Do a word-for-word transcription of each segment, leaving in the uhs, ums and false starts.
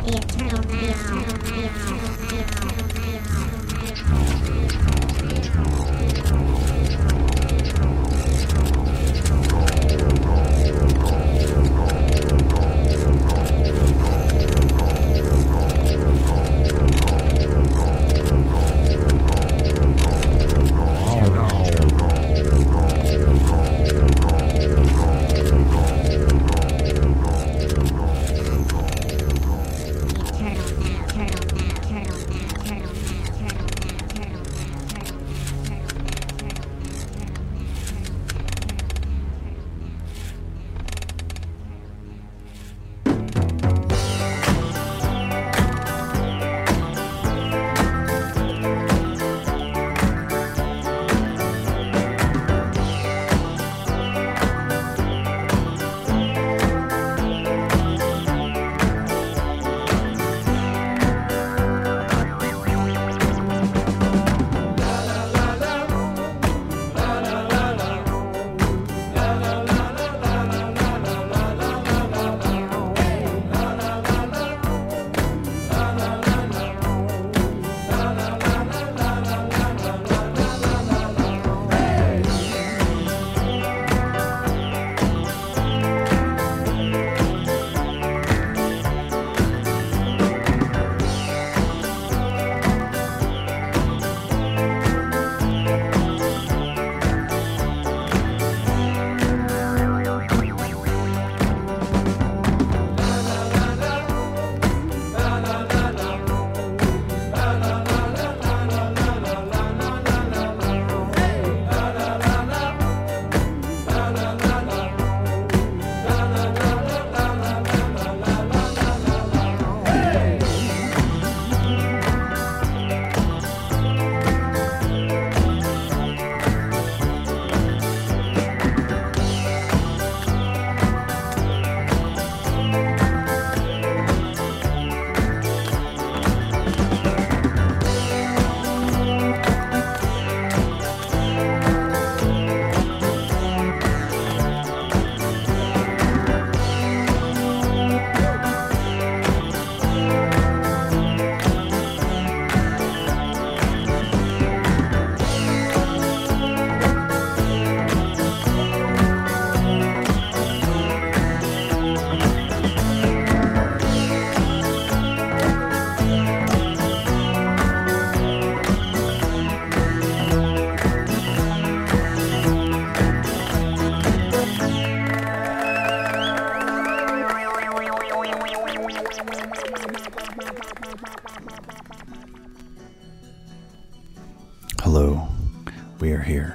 Hello, we are here.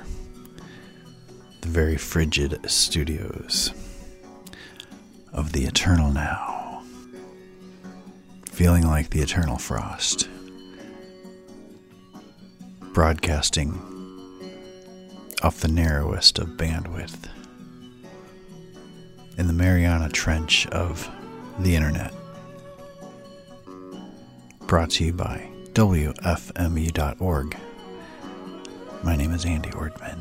The very frigid studios of the Eternal Now. Feeling like the eternal frost. Broadcasting off the narrowest of bandwidth. In the Mariana Trench of the internet. Brought to you by W F M E dot org. My name is Andy Ordman.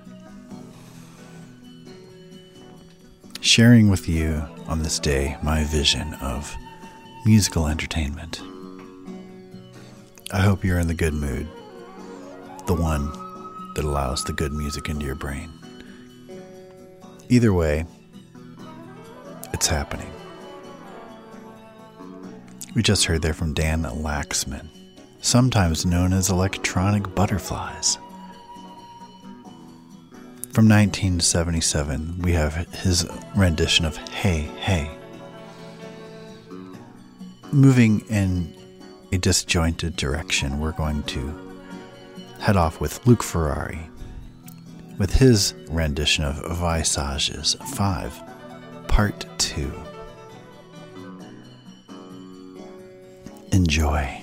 Sharing with you on this day my vision of musical entertainment. I hope you're in the good mood. The one that allows the good music into your brain. Either way, it's happening. We just heard there from Dan Laxman, sometimes known as Electronic Butterflies. From nineteen seventy-seven, we have his rendition of Hey, Hey. Moving in a disjointed direction, we're going to head off with Luke Ferrari with his rendition of Visages five, Part two. Enjoy.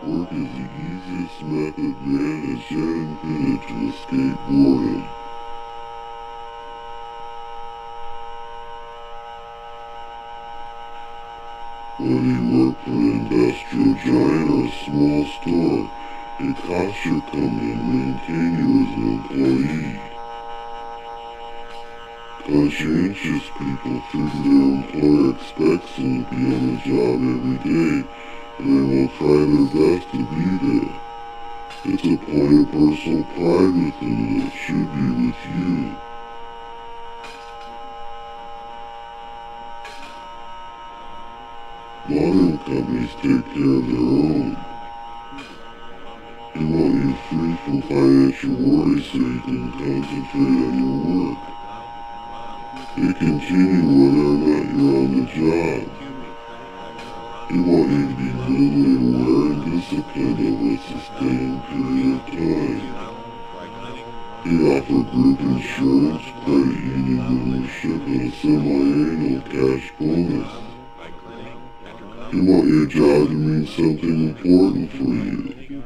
work is the easiest method man has yet invented to escape boredom. Whether you work for an industrial giant or a small store, it costs your company to maintain you as an employee. Conscientious people figure their employer expects them to be on the job every day, and they will try their best to be there. It's a point of personal pride with them, and it should be with you. Modern companies take care of their own. They want you free from financial worry so you can concentrate on your work. They continue whether or not you're on the job. They want you to be mentally aware and disciplined over a sustained period of time. They offer group insurance, credit union membership, and a semi-annual cash bonus. They want your job to mean something important for you.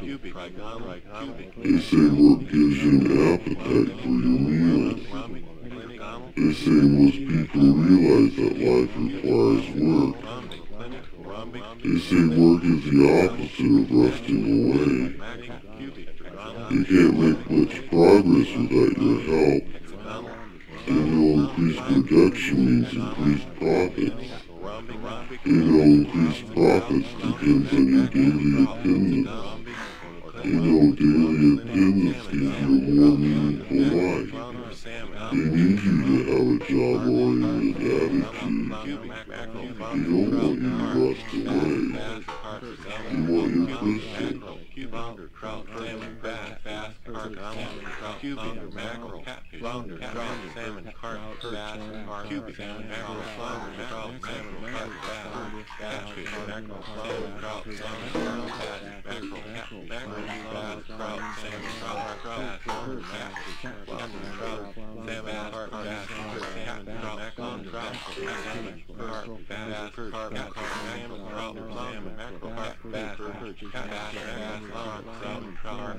They say work gives you an appetite for your meals. They say most people realize that life requires work. They say work is the opposite of resting away. You can't make much progress without your help. They know increased production means increased profits. They know increased profits depends on your daily attendance. They know daily attendance gives you a more meaningful life. They need you to have a job-oriented attitude. They don't want you to rust away. They want you Christian. Flounder, trout, salmon, bass, bass, carp, salmon, trout, flounder, mackerel, catfish, flounder, trout, salmon, carp, bass, carp, cubic, salmon, mackerel, flounder, trout, salmon, carp, bass, catfish, mackerel, salmon, trout, salmon, carp, bass, mackerel, catfish, mackerel, bass, trout, salmon, trout, trout, flounder, catfish, flounder, trout, salmon, carp, bass, salmon, trout, flounder, trout, salmon, carp, bass, carp, catfish, salmon, trout, salmon, mackerel, carp, bass, catfish, bass, salmon, trout,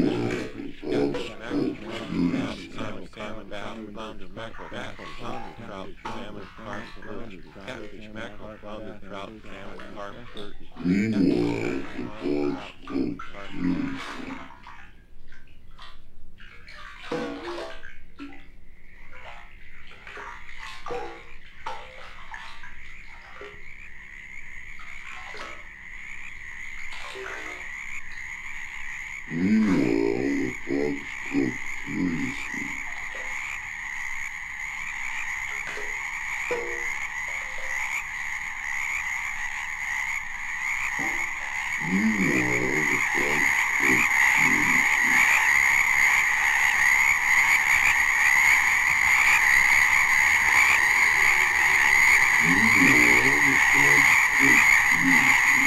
salmon, bass, flounder, mackerel, bass, flounder, trout, salmon, carp, perch, catfish, mackerel, flounder, trout, salmon, carp, perch. Meanwhile, the frogs spoke furiously. Meanwhile, the frogs spoke furiously. Meanwhile, the frogs spoke furiously. Meanwhile, the frogs spoke furiously.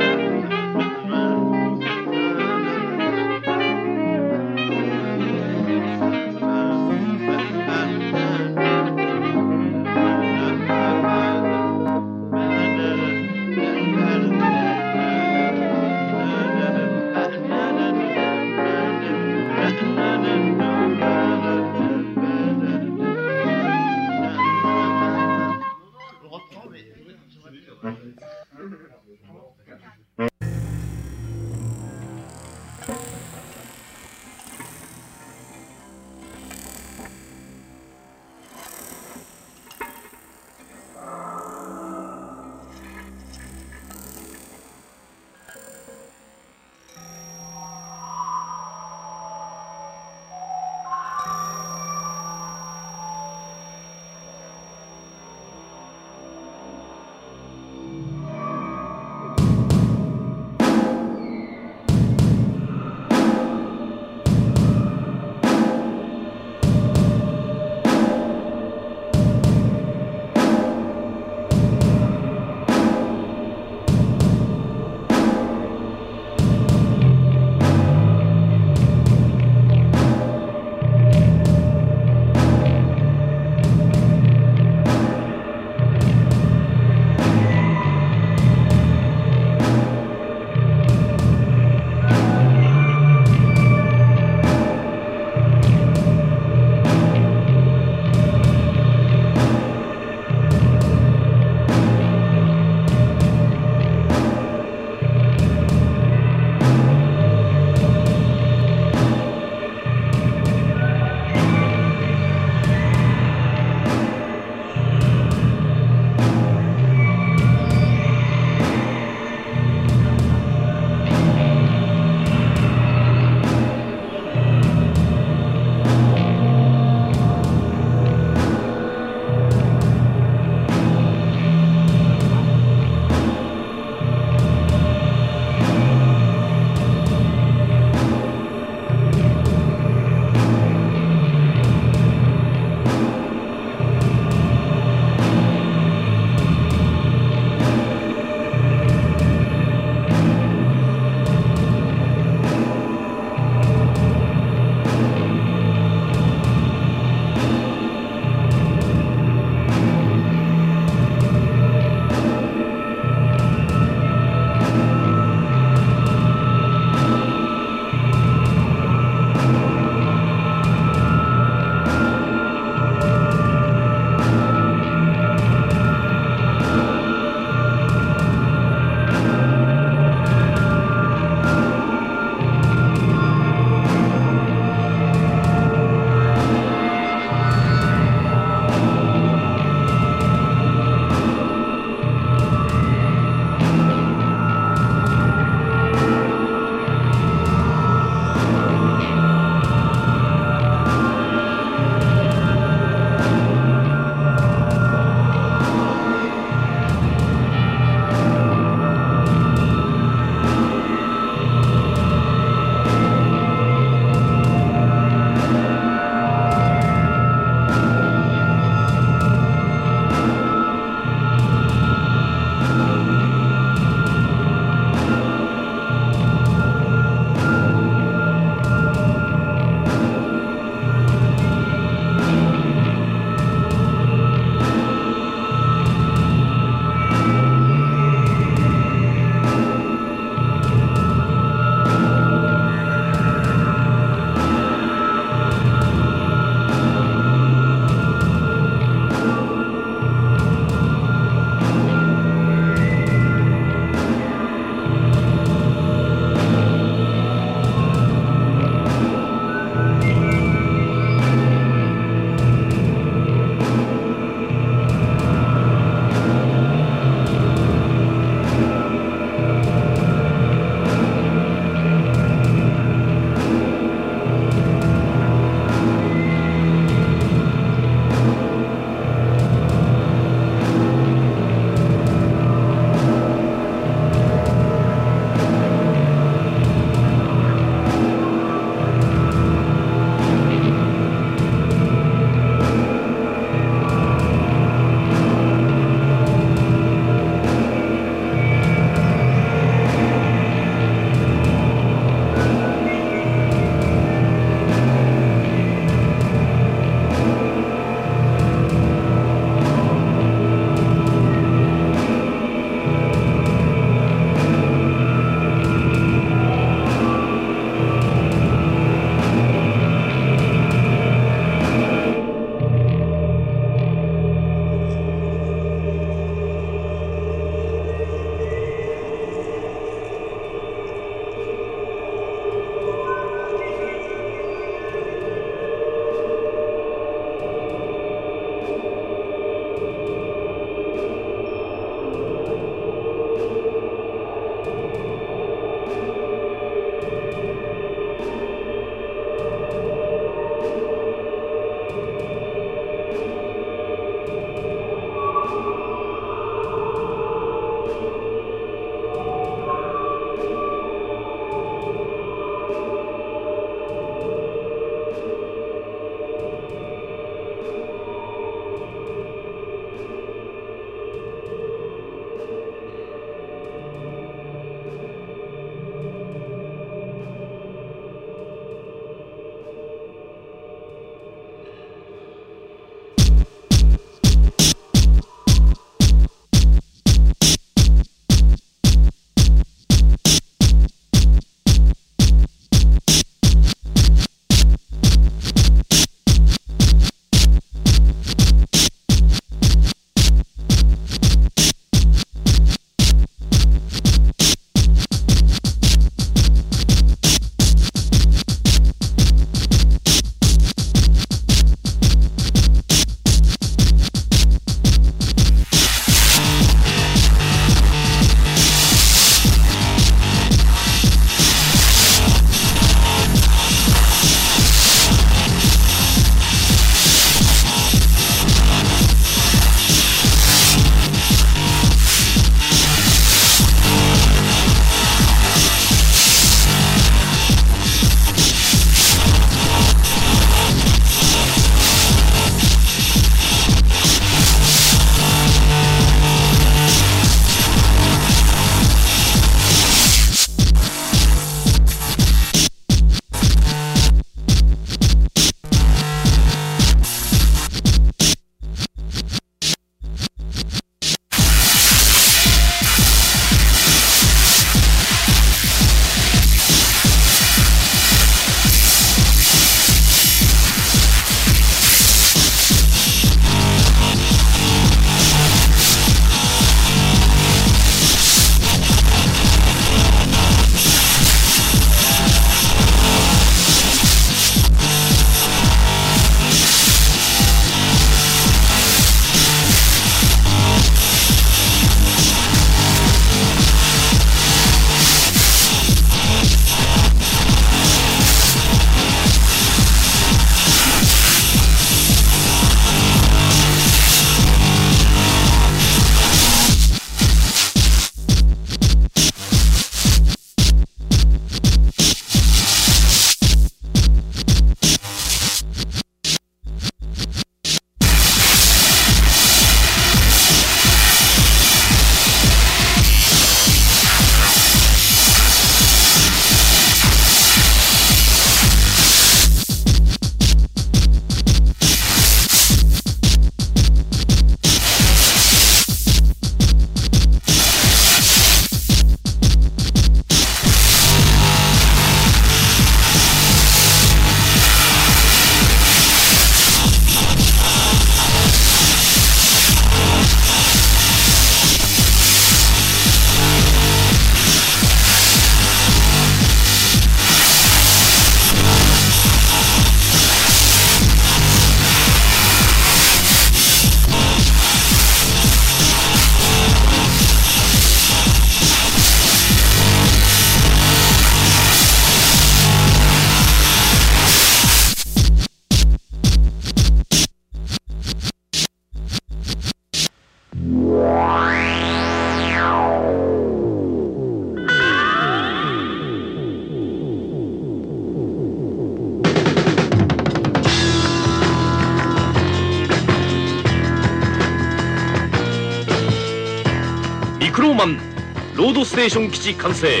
マンロードステーション基地完成。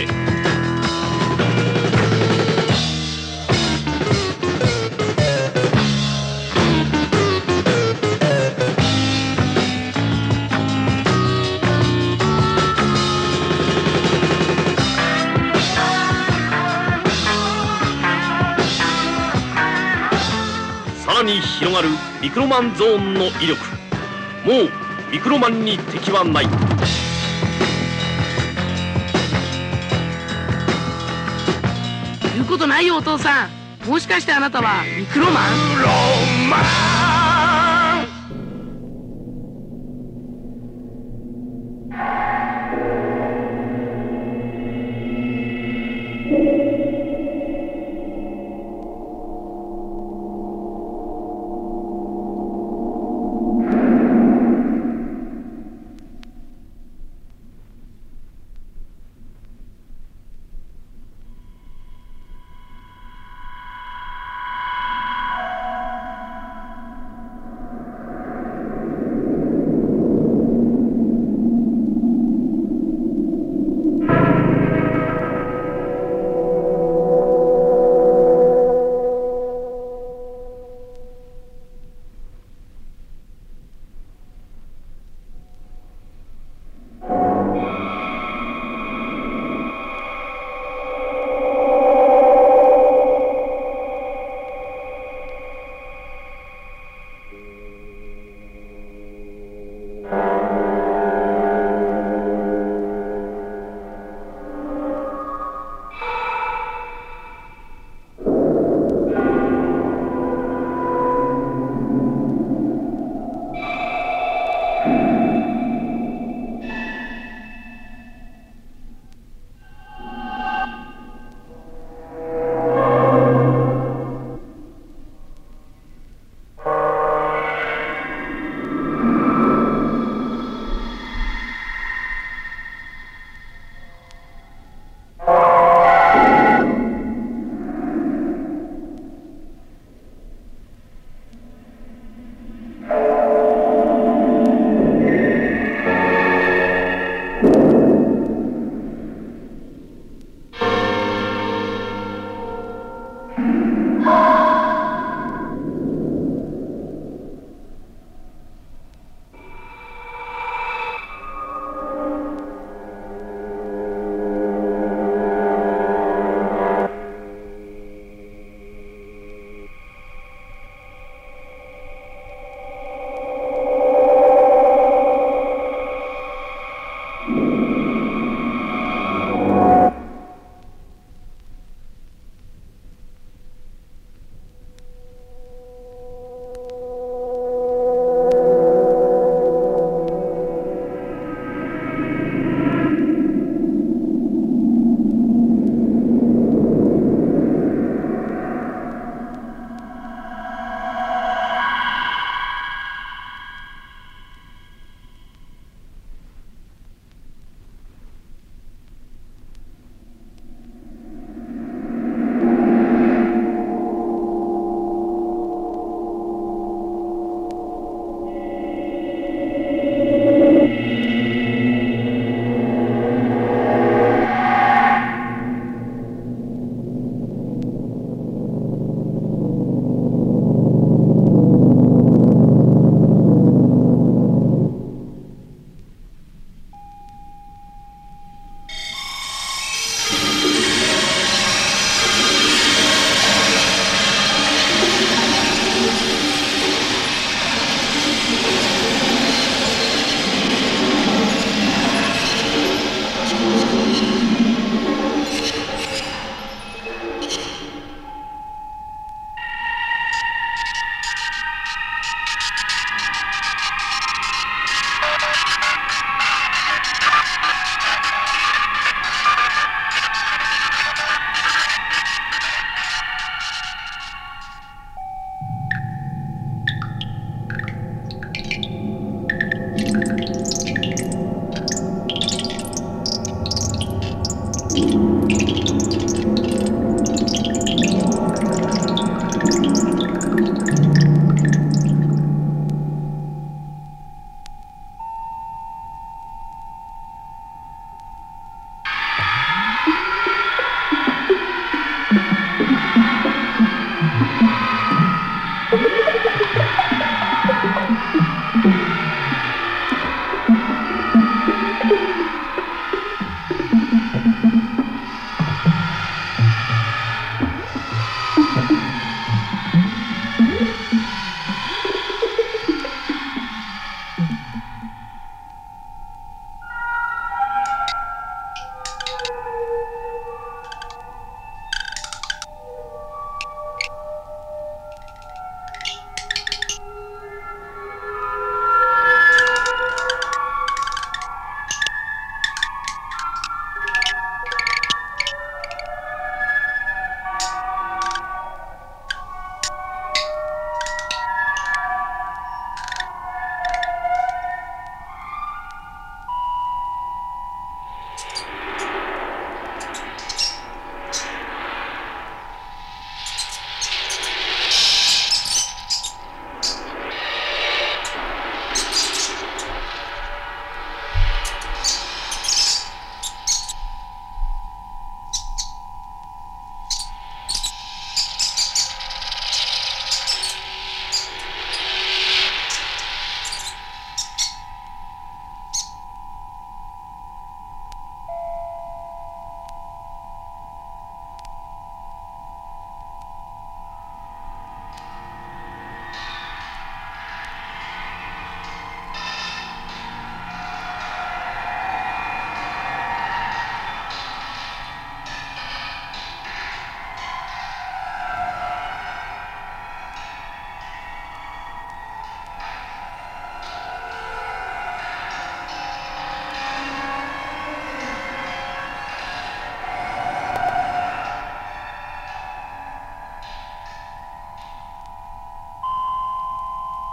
さらに広がるミクロマンゾーンの威力。もうミクロマンに敵はない。 言うことないよお父さん。もしかしてあなたはミクロマン？ ミクロマン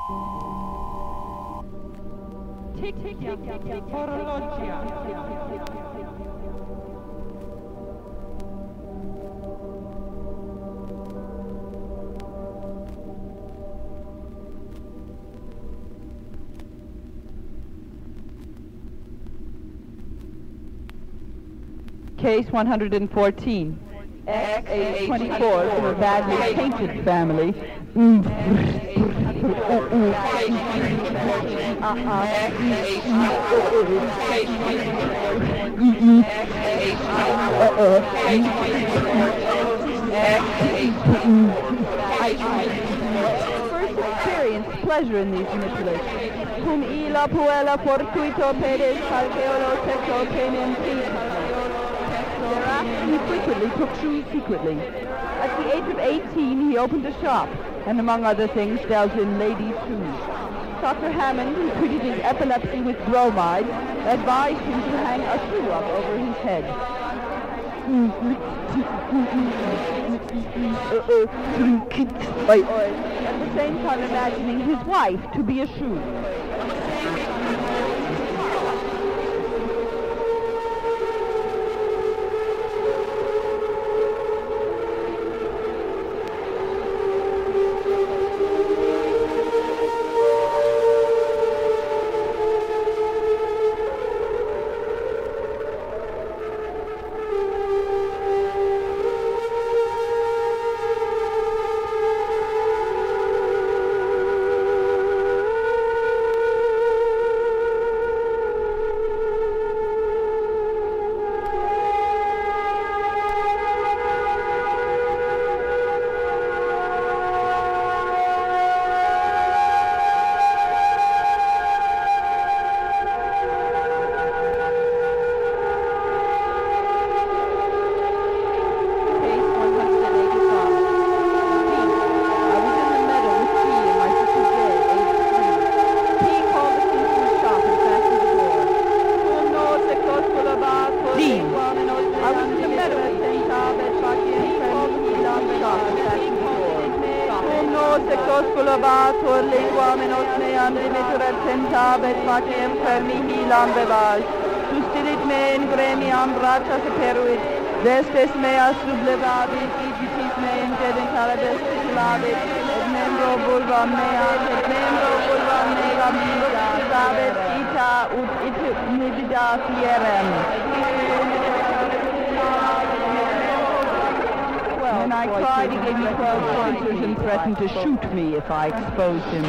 Case one hundred fourteen. X age twenty-four from a badly painted family. First experience pleasure in these manipulations. Cum illa puella fortuito pedes calceolo sexo penem He frequently took shoes secretly. At the age of eighteen, he opened a shop, and among other things, dealt in ladies' shoes. Doctor Hammond, who treated his epilepsy with bromide, advised him to hang a shoe up over his head. At the same time imagining his wife to be a shoe. Secosculabatur lingua menos meam dimitturat centabet faciem fermihi lambebal. Sustilit me in gremiam braccia superuit, vestes mea sublevabit, igitis me in genitalibus titulavit, et membro vulva mea, et membro vulva mea mida, sabet ita ut it nibida fierem. When I cried, he gave me twelve pointers and threatened to shoot me if I exposed him.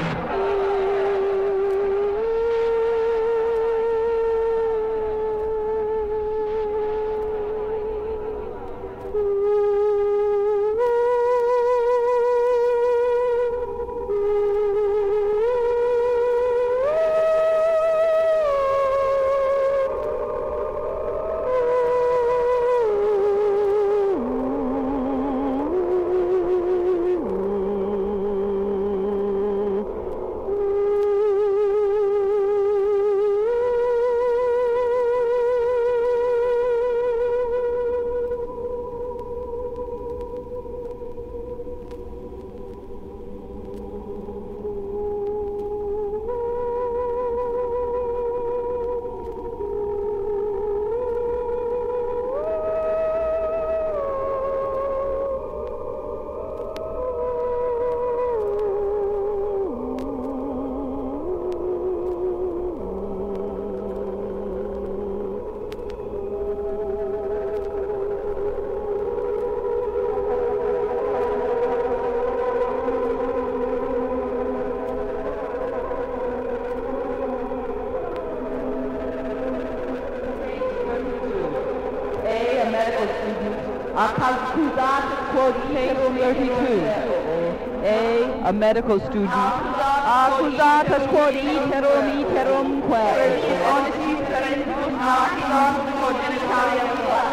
A, a medical student. Accusatus quod iterum iterumque. Honestis parentis nationis quod genitalium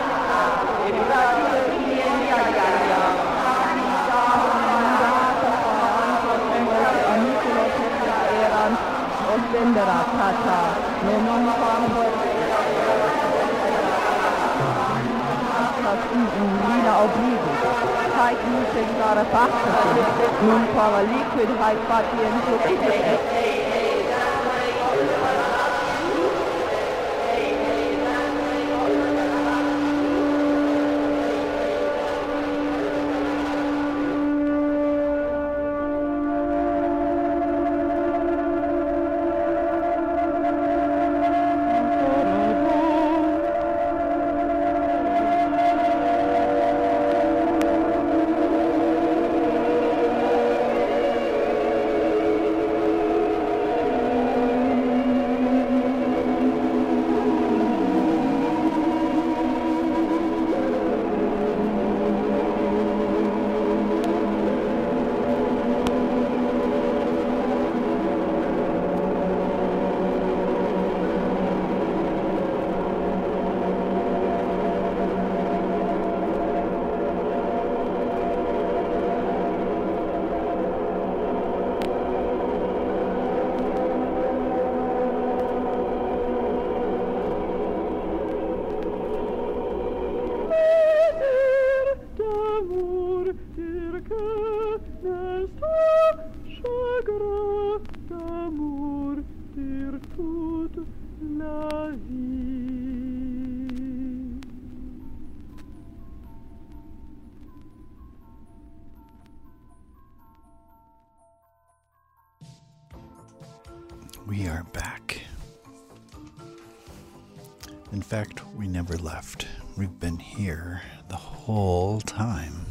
Ostendera tata, non quam urina obligus. haik music zara factor. Nun quava liquid haik fatti and liquid. We are back. In fact, we never left. We've been here the whole time.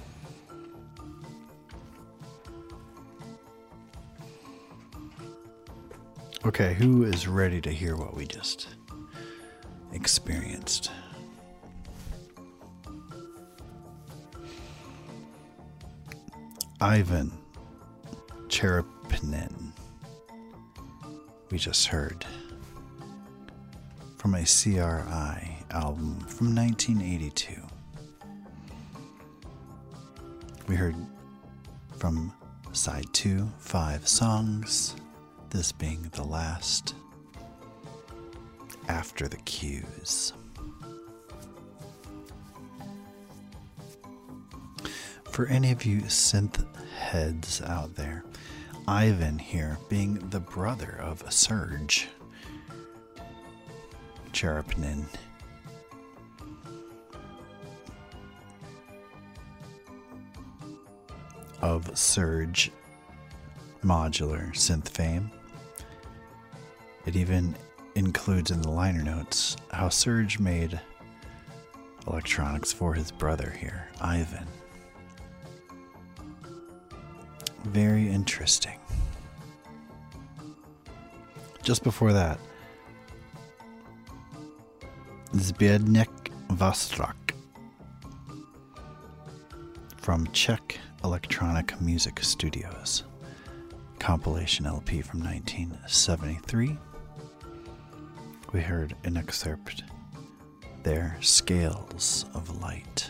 Okay, who is ready to hear what we just experienced? Ivan Cherepinin, we just heard from a C R I album from nineteen eighty-two. We heard from side two, five songs, this being the last, After the Cues. For any of you synth heads out there, Ivan here being the brother of Serge Cherepinin. Of Serge modular synth fame. It even includes in the liner notes how Serge made electronics for his brother here, Ivan. Very interesting. Just before that, Zbigniew Vostrak from Czech Electronic Music Studios, compilation L P from nineteen seventy-three. We heard an excerpt there, Scales of Light.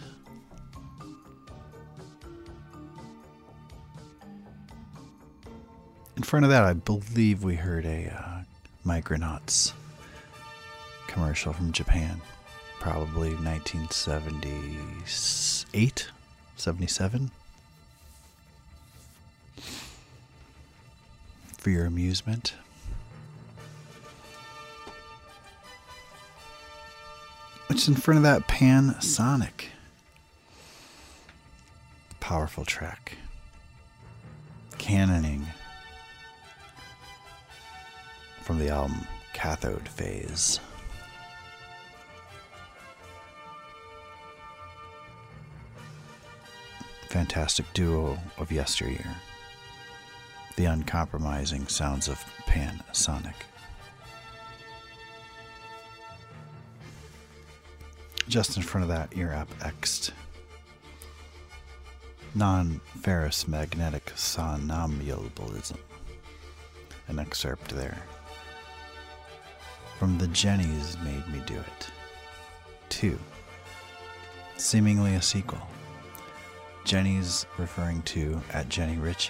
In front of that, I believe we heard a uh, Micronauts commercial from Japan, probably nineteen seventy-eight, seventy-seven. For your amusement. What's in front of that? Pansonic. Powerful track. Canoning from the album Cathode Phase. Fantastic duo of yesteryear. The uncompromising sounds of Pansonic. Just in front of that, Ear Up X'd. Non-ferrous magnetic somnambulism. An excerpt there. From the Jennies Made Me Do It. Two. Seemingly a sequel. Jennies referring to at Jenny Ritchie,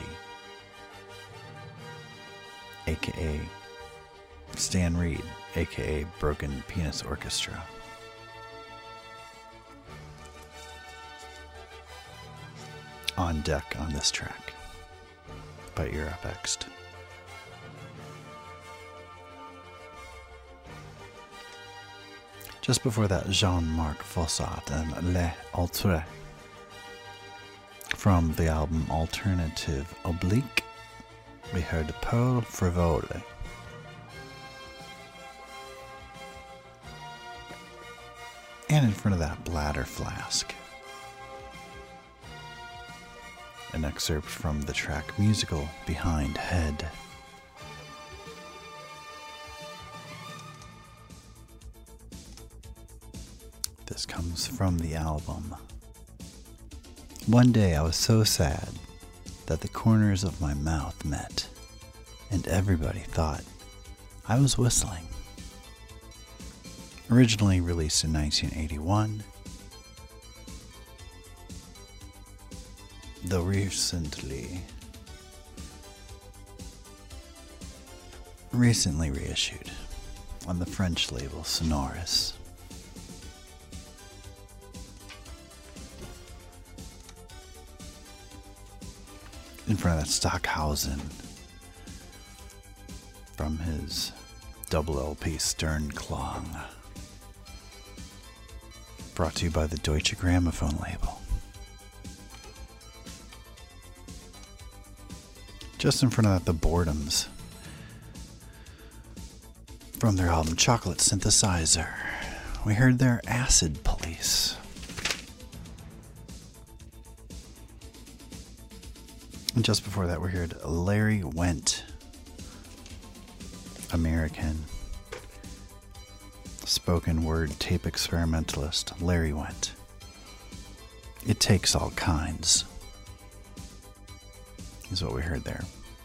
aka Stan Reed, aka Broken Penis Orchestra. on deck on this track by Earapexed. Just before that, Jean-Marc Fossat and Les Autres from the album Alternative Oblique. We heard Pearl Frivole. And in front of that, Bladder Flask. An excerpt from the track Musical Behind Head. This comes from the album. One day I was so sad that the corners of my mouth met, and everybody thought I was whistling. Originally released in nineteen eighty-one, though recently recently reissued on the French label Sonoris. In front of that, Stockhausen from his double L P Sternklang, brought to you by the Deutsche Grammophon label. Just in front of that, the Boredoms from their album Chocolate Synthesizer. We heard their Acid Police. And just before that, we heard Larry Went, American spoken word tape experimentalist Larry Went. It Takes All Kinds is what we heard there.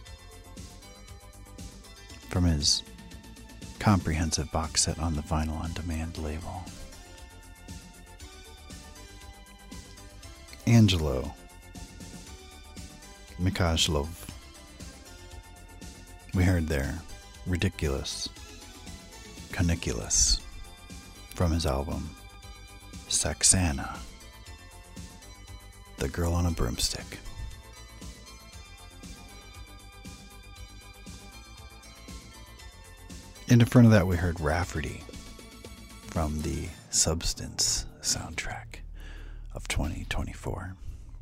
From his comprehensive box set on the Vinyl on Demand label. Angelo Mikhailov. We heard there Ridiculous Caniculus from his album Saxana, The Girl on a Broomstick. And in front of that, we heard Rafferty from the Substance soundtrack of twenty twenty-four.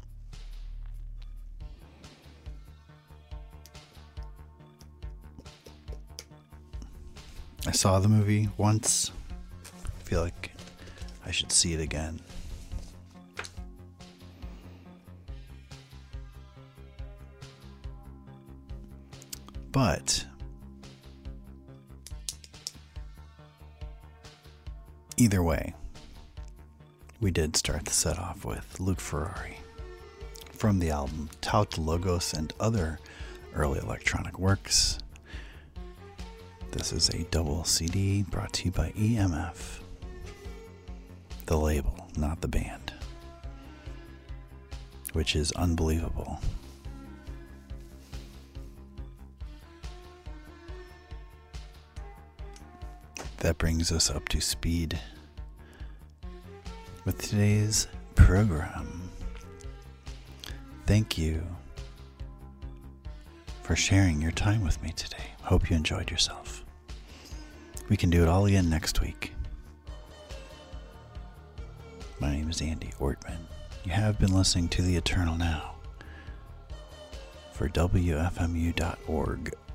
I saw the movie once. I feel like I should see it again. But either way, we did start the set off with Luke Ferrari from the album Tout Logos and Other Early Electronic Works. This is a double C D brought to you by E M F. The label, not the band. Which is unbelievable. That brings us up to speed with today's program. Thank you for sharing your time with me today. Hope you enjoyed yourself. We can do it all again next week. My name is Andy Ortman. You have been listening to The Eternal Now for W F M U dot org.